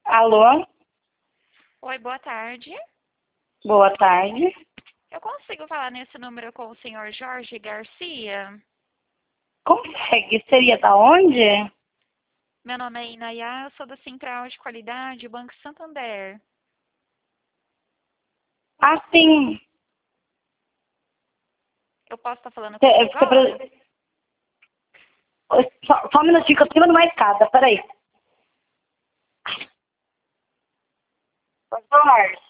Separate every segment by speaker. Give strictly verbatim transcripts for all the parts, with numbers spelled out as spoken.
Speaker 1: Alô?
Speaker 2: Oi, boa tarde.
Speaker 1: Boa tarde.
Speaker 2: Eu consigo falar nesse número com o senhor Jorge Garcia?
Speaker 1: Consegue? Seria da onde?
Speaker 2: Meu nome é Inayá, eu sou da Central de Qualidade, Banco Santander.
Speaker 1: Ah, sim.
Speaker 2: Eu posso estar falando com
Speaker 1: Cê-
Speaker 2: você
Speaker 1: cê
Speaker 2: agora?
Speaker 1: pre- Só, só um minutinho que eu tô em cima de uma escada, peraí. Oi, Jorge.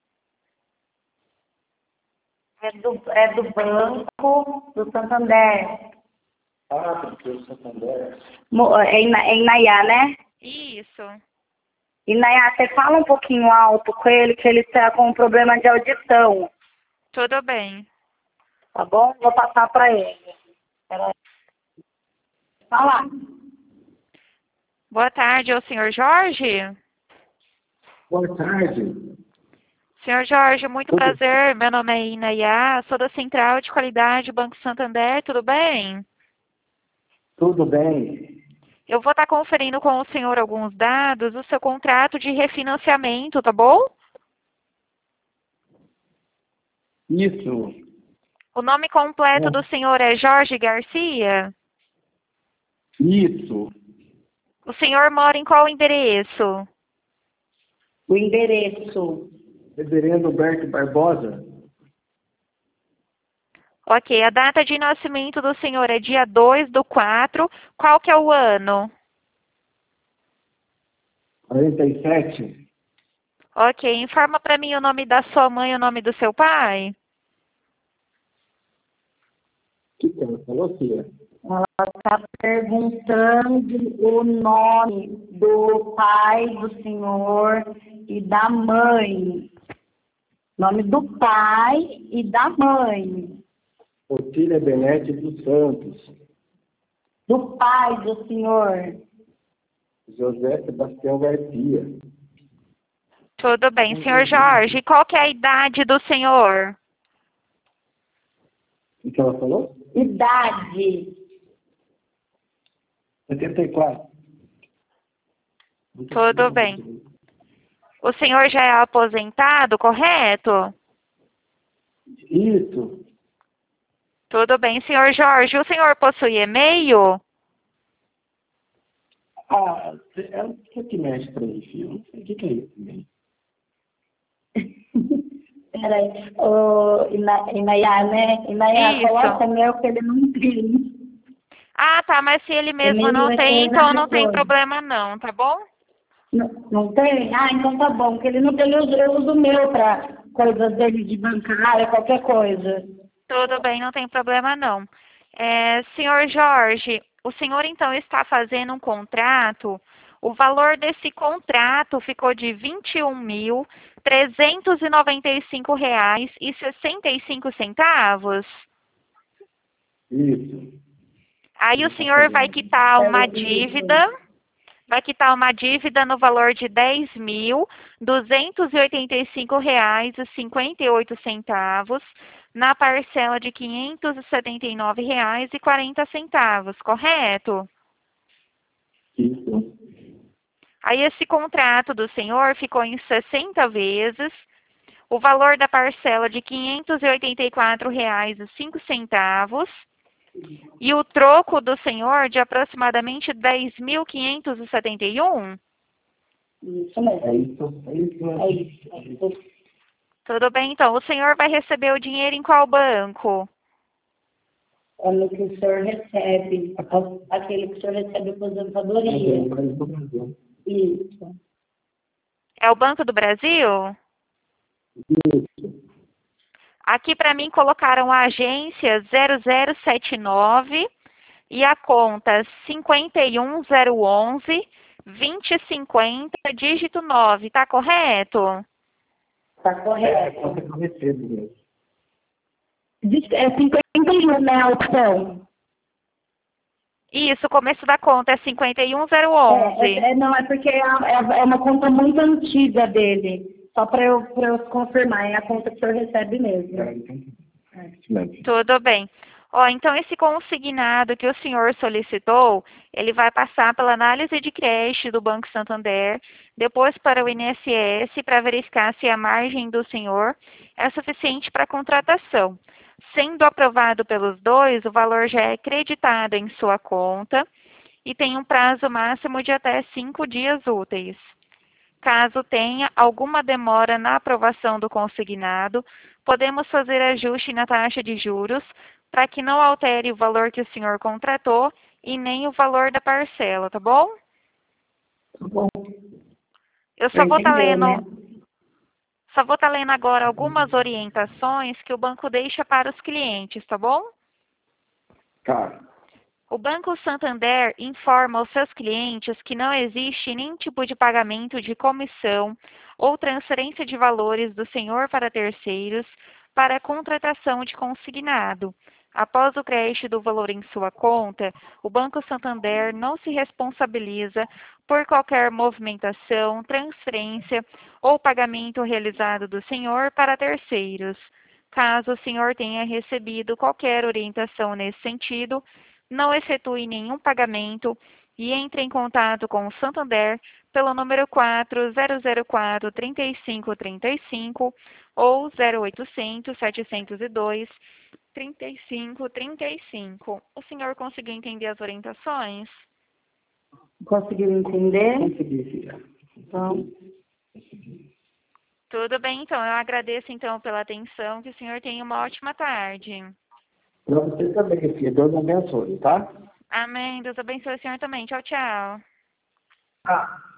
Speaker 1: É do, é do Banco do Santander.
Speaker 3: Ah, porque o Santander.
Speaker 1: Mo- É em, é em Nayá, né?
Speaker 2: Isso.
Speaker 1: E Nayá, você fala um pouquinho alto com ele, que ele está com um problema de audição,
Speaker 2: Tudo bem.
Speaker 1: tá bom? Vou passar para ele. Peraí. Fala.
Speaker 2: Boa tarde, é o senhor Jorge?
Speaker 3: Boa tarde.
Speaker 2: Senhor Jorge, muito
Speaker 3: Tudo-
Speaker 2: prazer. Meu nome é Inayá, sou da Central de Qualidade, Banco Santander, tudo bem?
Speaker 3: Tudo bem?
Speaker 2: Eu vou estar conferindo com o senhor alguns dados do seu contrato de refinanciamento, tá bom?
Speaker 3: Isso.
Speaker 2: O nome completo
Speaker 3: É.
Speaker 2: do senhor é Jorge Garcia?
Speaker 3: Isso.
Speaker 2: O senhor mora em qual endereço?
Speaker 1: O endereço.
Speaker 3: Reverendo Humberto Barbosa.
Speaker 2: Ok, a data de nascimento do senhor é dia dois do quatro. Qual que é o ano?
Speaker 3: quarenta e sete.
Speaker 2: Ok, informa para mim o nome da sua mãe e o nome do seu pai.
Speaker 3: O que que ela falou, filha?
Speaker 1: Ela está perguntando o nome do pai do senhor e da mãe. Nome do pai e da mãe.
Speaker 3: Otília Benete dos Santos.
Speaker 1: Do pai do senhor.
Speaker 3: José Sebastião Garcia.
Speaker 2: Tudo bem, senhor Jorge, qual que é a idade do senhor?
Speaker 3: O que ela falou?
Speaker 1: Idade.
Speaker 3: setenta e quatro.
Speaker 2: Tudo bem. O senhor já é aposentado, correto?
Speaker 3: Isso.
Speaker 2: Tudo bem, senhor Jorge, o senhor possui e-mail?
Speaker 3: Ah, ela o que que mexe pra mim, filho? Não sei o que que é isso também.
Speaker 1: Peraí. Ô, Ina- Inayá, né? Inayá,
Speaker 2: Isso.
Speaker 1: coloca meu que ele não tem.
Speaker 2: Ah, tá, mas se ele mesmo
Speaker 1: E-mail
Speaker 2: não
Speaker 1: é
Speaker 2: tem,
Speaker 1: coisa
Speaker 2: então não tem
Speaker 1: depois.
Speaker 2: problema não, tá bom?
Speaker 1: Não, não tem? Ah, então tá bom, porque ele não tem, eu uso eu uso o meu para coisas dele de bancária, qualquer coisa.
Speaker 2: Tudo bem, não tem problema não. É, senhor Jorge, o senhor então está fazendo um contrato, o valor desse contrato ficou de vinte e um mil trezentos e noventa e cinco reais e sessenta e cinco centavos.
Speaker 3: Isso.
Speaker 2: Aí o senhor vai quitar uma dívida, vai quitar uma dívida no valor de dez mil duzentos e oitenta e cinco reais e cinquenta e oito centavos na parcela de quinhentos e setenta e nove reais e quarenta centavos, correto?
Speaker 3: Isso.
Speaker 2: Aí esse contrato do senhor ficou em sessenta vezes, o valor da parcela de quinhentos e oitenta e quatro reais e cinco centavos e o troco do senhor de aproximadamente dez mil quinhentos e setenta e um.
Speaker 1: Isso mesmo.
Speaker 3: É isso. É isso.
Speaker 1: É isso. É isso.
Speaker 2: Tudo bem, então. O senhor vai receber o dinheiro em qual banco?
Speaker 1: É no que o senhor recebe, aquele que o senhor recebe aposentadoria. Isso.
Speaker 2: É o Banco do Brasil?
Speaker 3: Isso.
Speaker 2: Aqui para mim colocaram a agência zero zero sete nove e a conta cinquenta e um zero onze vinte e cinquenta, dígito nove, tá correto?
Speaker 1: Tá
Speaker 3: É,
Speaker 1: correto.
Speaker 3: conta que eu recebo mesmo.
Speaker 1: Diz- É cinquenta e um, né, a opção?
Speaker 2: Isso, o começo da conta é cinquenta e um zero
Speaker 1: É,
Speaker 2: onze.
Speaker 1: é, é, não, é porque é, é, é uma conta muito antiga dele. Só para eu, pra eu confirmar, é a conta que o senhor recebe mesmo.
Speaker 3: É, entendi. É isso mesmo.
Speaker 2: Tudo bem. Ó, então esse consignado que o senhor solicitou, ele vai passar pela análise de crédito do Banco Santander, depois para o I N S S, para verificar se a margem do senhor é suficiente para a contratação. Sendo aprovado pelos dois, o valor já é creditado em sua conta e tem um prazo máximo de até cinco dias úteis. Caso tenha alguma demora na aprovação do consignado, podemos fazer ajuste na taxa de juros para que não altere o valor que o senhor contratou e nem o valor da parcela, tá bom?
Speaker 1: Tá bom.
Speaker 2: Eu só
Speaker 1: Pra
Speaker 2: vou estar
Speaker 1: entender,
Speaker 2: lendo,
Speaker 1: né?
Speaker 2: só vou estar lendo agora algumas orientações que o banco deixa para os clientes, tá bom?
Speaker 3: Tá.
Speaker 2: O Banco Santander informa aos seus clientes que não existe nenhum tipo de pagamento de comissão ou transferência de valores do senhor para terceiros para a contratação de consignado. Após o crédito do valor em sua conta, o Banco Santander não se responsabiliza por qualquer movimentação, transferência ou pagamento realizado do senhor para terceiros. Caso o senhor tenha recebido qualquer orientação nesse sentido, não efetue nenhum pagamento e entre em contato com o Santander pelo número quatro zero zero quatro, três cinco três cinco ou zero oitocentos, setecentos e dois, trinta e cinco, trinta e cinco. O senhor conseguiu entender as orientações?
Speaker 1: Conseguiu entender?
Speaker 3: Consegui, filha.
Speaker 1: Então,
Speaker 2: Tudo bem, então. Eu agradeço, então, pela atenção. Que o senhor tenha uma ótima tarde.
Speaker 3: Pra você também, filha. Deus abençoe, tá?
Speaker 2: Amém. Deus abençoe o senhor também. Tchau, tchau.
Speaker 3: Ah.